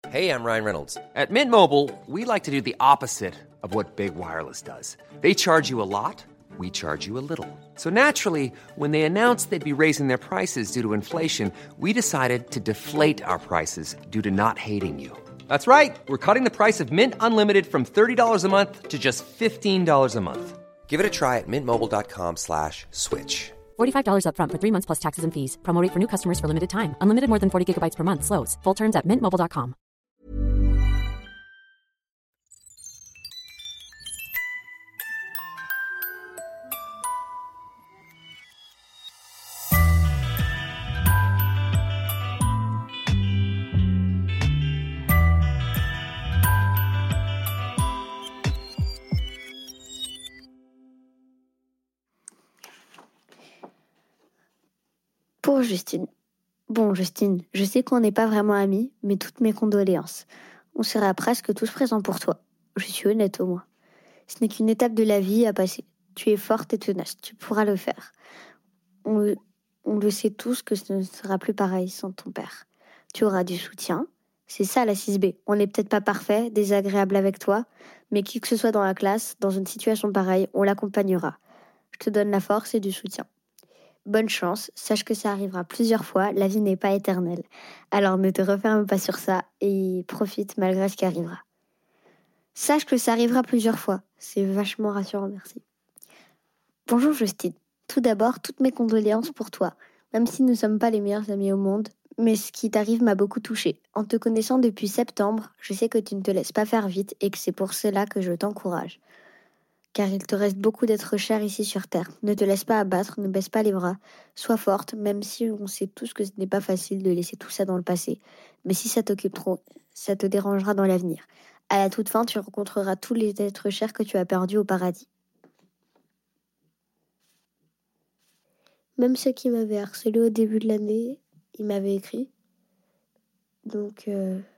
Hey, I'm Ryan Reynolds. At Mint Mobile, we like to do the opposite of what Big Wireless does. They charge you a lot, we charge you a little. So naturally, when they announced they'd be raising their prices due to inflation, we decided to deflate our prices due to not hating you. That's right. We're cutting the price of Mint Unlimited from $30 a month to just $15 a month. Give it a try at mintmobile.com/switch. $45 up front for 3 months plus taxes and fees. Promo rate for new customers for limited time. Unlimited more than 40 gigabytes per month. Slows full terms at mintmobile.com. Pour Justine. Bon, Justine, je sais qu'on n'est pas vraiment amis, mais toutes mes condoléances. On sera presque tous présents pour toi. Je suis honnête au moins. Ce n'est qu'une étape de la vie à passer. Tu es forte et tenace, tu pourras le faire. On le sait tous que ce ne sera plus pareil sans ton père. Tu auras du soutien. C'est ça la 6B. On n'est peut-être pas parfait, désagréable avec toi, mais qui que ce soit dans la classe, dans une situation pareille, on l'accompagnera. Je te donne la force et du soutien. Bonne chance, sache que ça arrivera plusieurs fois, la vie n'est pas éternelle. Alors ne te referme pas sur ça et profite malgré ce qui arrivera. Sache que ça arrivera plusieurs fois, c'est vachement rassurant, merci. Bonjour Justine, tout d'abord, toutes mes condoléances pour toi, même si nous ne sommes pas les meilleurs amis au monde, mais ce qui t'arrive m'a beaucoup touchée. En te connaissant depuis septembre, je sais que tu ne te laisses pas faire vite et que c'est pour cela que je t'encourage. Car il te reste beaucoup d'êtres chers ici sur Terre. Ne te laisse pas abattre, ne baisse pas les bras. Sois forte, même si on sait tous que ce n'est pas facile de laisser tout ça dans le passé. Mais si ça t'occupe trop, ça te dérangera dans l'avenir. À la toute fin, tu rencontreras tous les êtres chers que tu as perdus au paradis. Même ceux qui m'avaient harcelé au début de l'année, ils m'avaient écrit. Donc,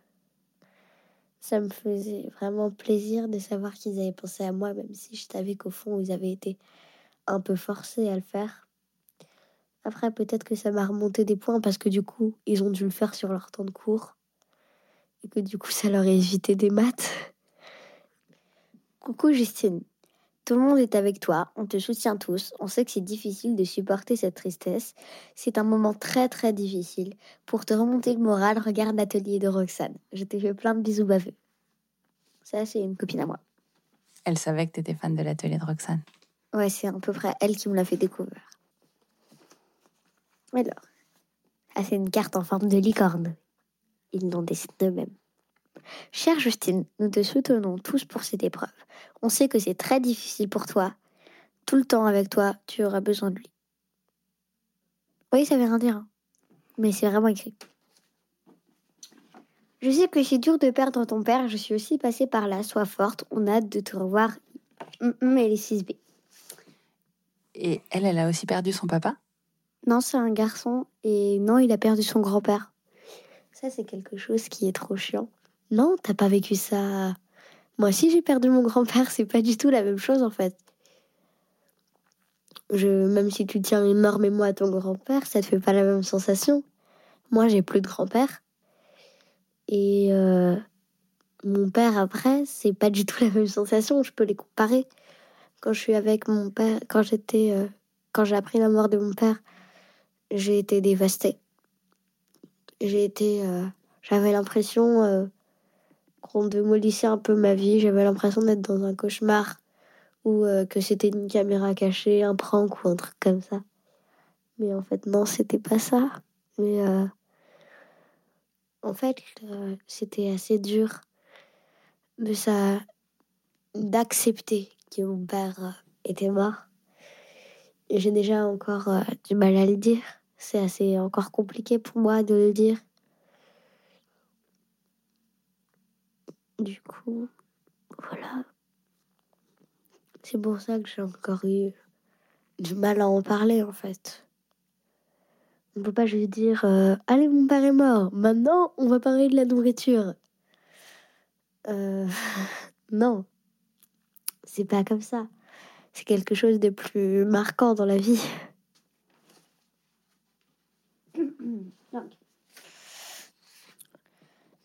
ça me faisait vraiment plaisir de savoir qu'ils avaient pensé à moi, même si je savais qu'au fond, ils avaient été un peu forcés à le faire. Après, peut-être que ça m'a remonté des points parce que du coup, ils ont dû le faire sur leur temps de cours. Et que du coup, ça leur a évité des maths. Coucou Justine, tout le monde est avec toi, on te soutient tous, on sait que c'est difficile de supporter cette tristesse. C'est un moment très très difficile. Pour te remonter le moral, regarde l'atelier de Roxane. Je t'ai fait plein de bisous baveux. Ça, c'est une copine à moi. Elle savait que t'étais fan de l'atelier de Roxane. Ouais, c'est à peu près elle qui me l'a fait découvrir. Alors, c'est une carte en forme de licorne. Ils l'ont dessinée eux-mêmes. Chère Justine, nous te soutenons tous pour cette épreuve. On sait que c'est très difficile pour toi. Tout le temps avec toi, tu auras besoin de lui. Oui, ça veut rien dire, hein. Mais c'est vraiment écrit. Je sais que c'est dur de perdre ton père, je suis aussi passée par là. Sois forte, on a hâte de te revoir. Mais les 6B. Et elle a aussi perdu son papa ? Non, c'est un garçon. Et non, il a perdu son grand-père. Ça, c'est quelque chose qui est trop chiant. Non, t'as pas vécu ça. Moi aussi, j'ai perdu mon grand-père. C'est pas du tout la même chose, en fait. Même si tu tiens énormément à ton grand-père, ça te fait pas la même sensation. Moi, j'ai plus de grand-père. Et mon père, après, c'est pas du tout la même sensation. Je peux les comparer. Quand je suis avec mon père, quand j'ai appris la mort de mon père, j'ai été dévastée. J'avais l'impression qu'on démolissait un peu ma vie. J'avais l'impression d'être dans un cauchemar ou que c'était une caméra cachée, un prank ou un truc comme ça. Mais en fait, non, c'était pas ça. Mais en fait, c'était assez dur d'accepter que mon père était mort. Et j'ai déjà encore du mal à le dire. C'est assez encore compliqué pour moi de le dire. Du coup, voilà. C'est pour ça que j'ai encore eu du mal à en parler, en fait. On peut pas juste dire « Allez, mon père est mort, maintenant, on va parler de la nourriture. » Non, c'est pas comme ça. C'est quelque chose de plus marquant dans la vie.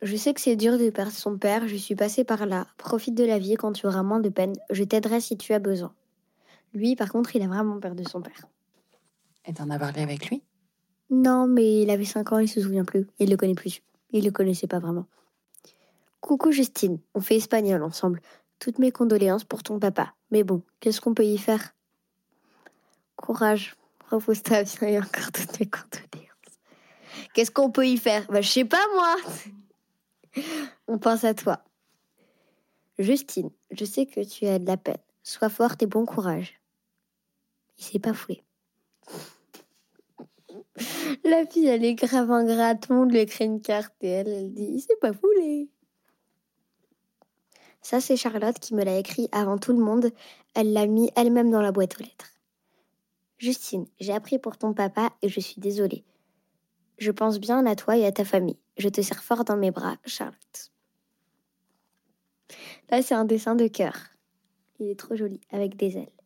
Je sais que c'est dur de perdre son père, je suis passée par là. Profite de la vie quand tu auras moins de peine. Je t'aiderai si tu as besoin. Lui, par contre, il a vraiment perdu son père. Et t'en as parlé avec lui? Non, mais il avait 5 ans, il se souvient plus. Il le connaît plus. Il le connaissait pas vraiment. Coucou Justine, on fait espagnol ensemble. Toutes mes condoléances pour ton papa. Mais bon, qu'est-ce qu'on peut y faire? Courage, repose-toi bien et encore toutes mes condoléances. Qu'est-ce qu'on peut y faire? Je sais pas moi. On pense à toi. Justine, je sais que tu as de la peine. Sois forte et bon courage. Il s'est pas foulé. La fille, elle est grave ingrate. Tout le monde lui écrit une carte et elle dit il s'est pas foulé. Ça, c'est Charlotte qui me l'a écrit avant tout le monde. Elle l'a mis elle-même dans la boîte aux lettres. Justine, j'ai appris pour ton papa et je suis désolée. Je pense bien à toi et à ta famille. Je te serre fort dans mes bras, Charlotte. Là, c'est un dessin de cœur. Il est trop joli, avec des ailes.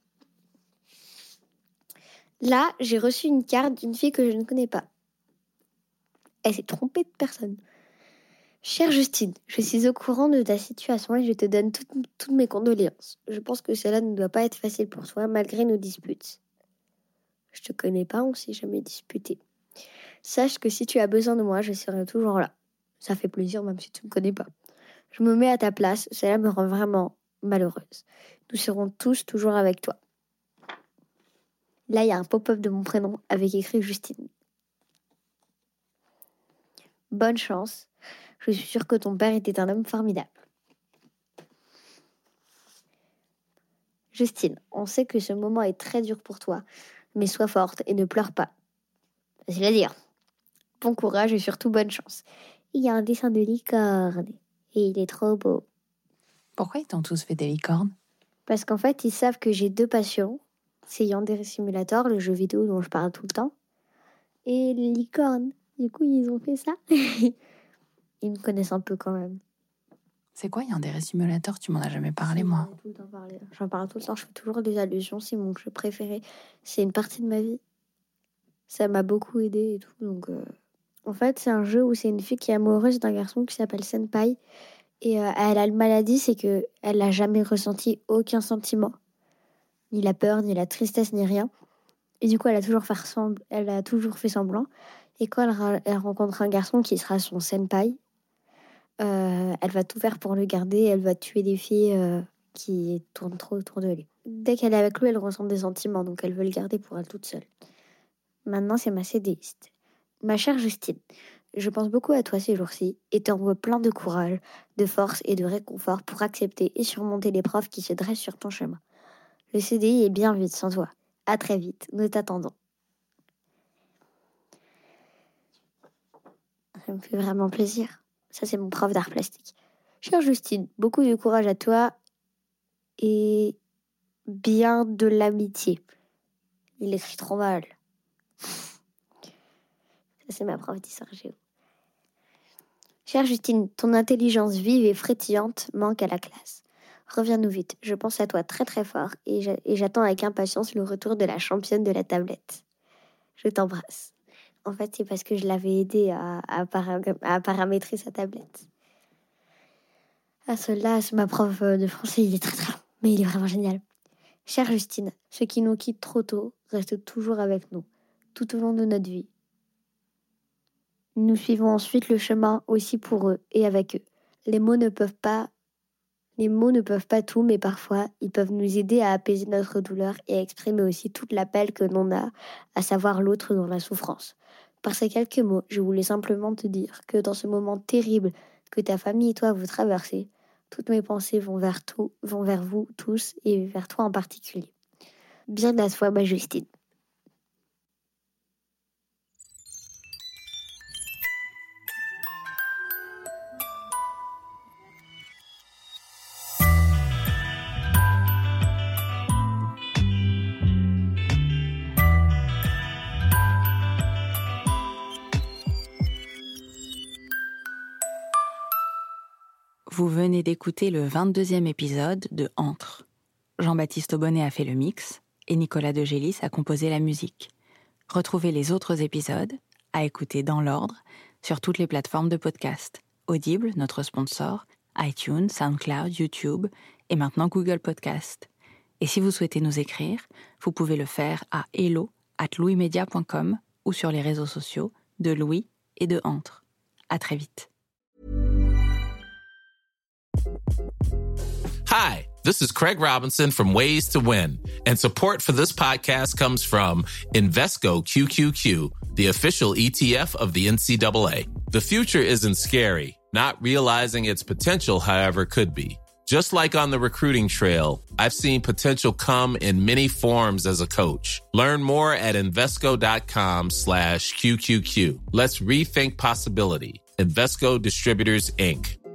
Là, j'ai reçu une carte d'une fille que je ne connais pas. Elle s'est trompée de personne. Chère Justine, je suis au courant de ta situation et je te donne toutes mes condoléances. Je pense que cela ne doit pas être facile pour toi, malgré nos disputes. Je te connais pas, on s'est jamais disputé. Sache que si tu as besoin de moi, je serai toujours là. Ça fait plaisir, même si tu ne me connais pas. Je me mets à ta place, cela me rend vraiment malheureuse. Nous serons tous toujours avec toi. Là, il y a un pop-up de mon prénom avec écrit Justine. Bonne chance. Je suis sûre que ton père était un homme formidable. Justine, on sait que ce moment est très dur pour toi, mais sois forte et ne pleure pas. Facile à dire. Bon courage et surtout bonne chance. Il y a un dessin de licorne et il est trop beau. Pourquoi ils t'ont tous fait des licornes? Parce qu'en fait, ils savent que j'ai 2 passions. C'est Yandere Simulator, le jeu vidéo dont je parle tout le temps, et les licornes. Du coup, ils ont fait ça. Ils me connaissent un peu quand même. C'est quoi Yandere Simulator? Tu m'en as jamais parlé, moi. J'en parle tout le temps, je fais toujours des allusions, c'est mon jeu préféré. C'est une partie de ma vie. Ça m'a beaucoup aidé et tout, donc... En fait, c'est un jeu où c'est une fille qui est amoureuse d'un garçon qui s'appelle Senpai. Et elle a une maladie, c'est qu'elle n'a jamais ressenti aucun sentiment. Ni la peur, ni la tristesse, ni rien. Et du coup, elle a toujours fait semblant. Et quand elle rencontre un garçon qui sera son senpai, elle va tout faire pour le garder. Elle va tuer des filles qui tournent trop autour de lui. Dès qu'elle est avec lui, elle ressent des sentiments. Donc elle veut le garder pour elle toute seule. Maintenant, c'est ma CDiste. Ma chère Justine, je pense beaucoup à toi ces jours-ci et t'envoie plein de courage, de force et de réconfort pour accepter et surmonter l'épreuve qui se dresse sur ton chemin. Le CDI est bien vite sans toi. À très vite, nous t'attendons. Ça me fait vraiment plaisir. Ça, c'est mon prof d'art plastique. Chère Justine, beaucoup de courage à toi et bien de l'amitié. Il écrit trop mal. Ça, c'est ma prof d'histoire géo. Chère Justine, ton intelligence vive et frétillante manque à la classe. Reviens-nous vite, je pense à toi très très fort et j'attends avec impatience le retour de la championne de la tablette. Je t'embrasse. En fait, c'est parce que je l'avais aidé à paramétrer sa tablette. Ah, celui-là, c'est ma prof de français, il est très très long, mais il est vraiment génial. Chère Justine, ceux qui nous quittent trop tôt restent toujours avec nous, tout au long de notre vie. Nous suivons ensuite le chemin aussi pour eux et avec eux. Les mots ne peuvent pas tout, mais parfois, ils peuvent nous aider à apaiser notre douleur et à exprimer aussi toute l'appel que l'on a, à savoir l'autre dans la souffrance. Par ces quelques mots, je voulais simplement te dire que dans ce moment terrible que ta famille et toi vous traversez, toutes mes pensées vont vers vous tous et vers toi en particulier. Bien à toi, ma Justine. Vous venez d'écouter le 22e épisode de Entre. Jean-Baptiste Aubonnet a fait le mix et Nicolas De Gélis a composé la musique. Retrouvez les autres épisodes, à écouter dans l'ordre, sur toutes les plateformes de podcast Audible, notre sponsor, iTunes, SoundCloud, YouTube et maintenant Google Podcast. Et si vous souhaitez nous écrire, vous pouvez le faire à hello@louismedia.com ou sur les réseaux sociaux de Louis et de Entre. À très vite. Hi, this is Craig Robinson from Ways to Win, and support for this podcast comes from Invesco QQQ, the official ETF of the NCAA. The future isn't scary. Not realizing its potential, however, could be. Just like on the recruiting trail, I've seen potential come in many forms as a coach. Learn more at Invesco.com/QQQ. Let's rethink possibility. Invesco Distributors, Inc.